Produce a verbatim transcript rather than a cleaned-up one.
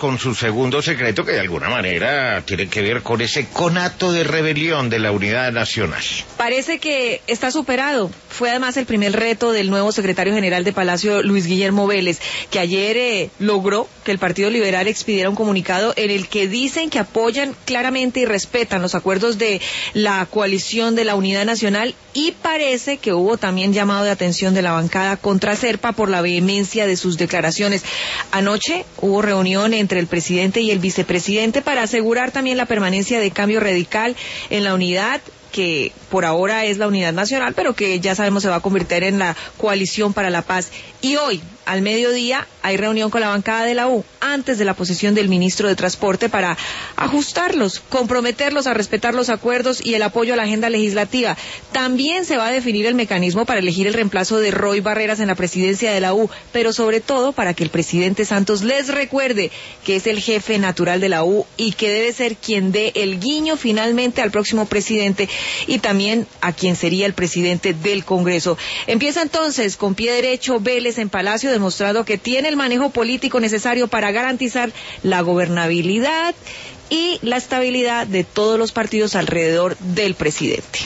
con su segundo secreto, que de alguna manera tiene que ver con ese conato de rebelión de la Unidad Nacional. Parece que está superado. Fue además el primer reto del nuevo secretario general de Palacio, Luis Guillermo Vélez, que ayer eh, logró que el Partido Liberal expidiera un comunicado en el que dicen que apoyan claramente y respetan los acuerdos de la coalición de la Unidad Nacional, y parece que hubo también llamado de atención de la bancada contra Serpa por la vehemencia de sus declaraciones. Anoche hubo reunión entre el presidente y el vicepresidente para asegurar también la permanencia de Cambio Radical en la unidad, que por ahora es la Unidad Nacional, pero que ya sabemos se va a convertir en la Coalición para la Paz. Y hoy, al mediodía, hay reunión con la bancada de la U, antes de la posición del ministro de Transporte, para ajustarlos, comprometerlos a respetar los acuerdos y el apoyo a la agenda legislativa. También se va a definir el mecanismo para elegir el reemplazo de Roy Barreras en la presidencia de la U, pero sobre todo para que el presidente Santos les recuerde que es el jefe natural de la U y que debe ser quien dé el guiño finalmente al próximo presidente y también a quien sería el presidente del Congreso. Empieza entonces con pie derecho Vélez en Palacio, demostrando que tiene el manejo político necesario para garantizar la gobernabilidad y la estabilidad de todos los partidos alrededor del presidente.